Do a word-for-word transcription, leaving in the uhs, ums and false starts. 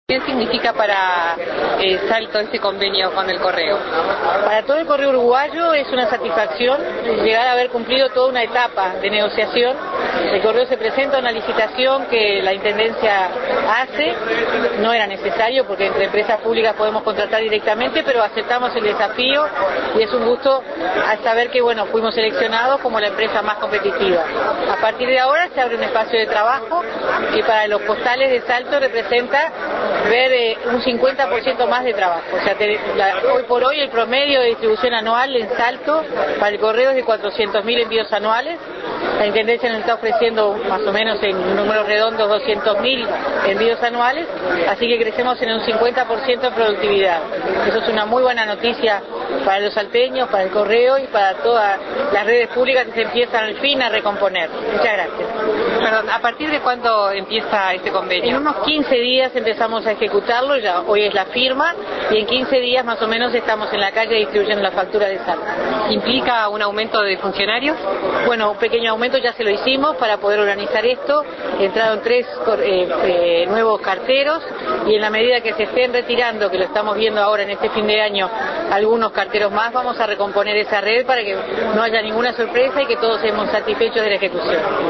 ¿Qué significa para eh, Salto este convenio con el Correo? Para todo el Correo uruguayo es una satisfacción llegar a haber cumplido toda una etapa de negociación. El Correo se presenta a una licitación que la Intendencia hace, no era necesario porque entre empresas públicas podemos contratar directamente, pero aceptamos el desafío y es un gusto al saber que bueno, fuimos seleccionados como la empresa más competitiva. A partir de ahora se abre un espacio de trabajo que para los postales de Salto representa ver eh, un cincuenta por ciento más de trabajo. O sea, te, la, hoy por hoy el promedio de distribución anual en Salto para el Correo es de cuatrocientos mil envíos anuales. La Intendencia nos está ofreciendo más o menos en números redondos doscientos mil envíos anuales, así que crecemos en un cincuenta por ciento de productividad. Eso es una muy buena noticia para los salteños, para el Correo y para todas las redes públicas que se empiezan al fin a recomponer. Muchas gracias. Perdón, ¿a partir de cuándo empieza este convenio? En unos quince días empezamos a ejecutarlo, ya hoy es la firma, y en quince días más o menos estamos en la calle distribuyendo la factura de Salto. ¿Implica un aumento de funcionarios? Bueno, un pequeño aumento ya se lo hicimos para poder organizar esto. Entraron tres eh, eh, nuevos carteros y en la medida que se estén retirando, que lo estamos viendo ahora en este fin de año, algunos carteros más, vamos a recomponer esa red para que no haya ninguna sorpresa y que todos estemos satisfechos de la ejecución.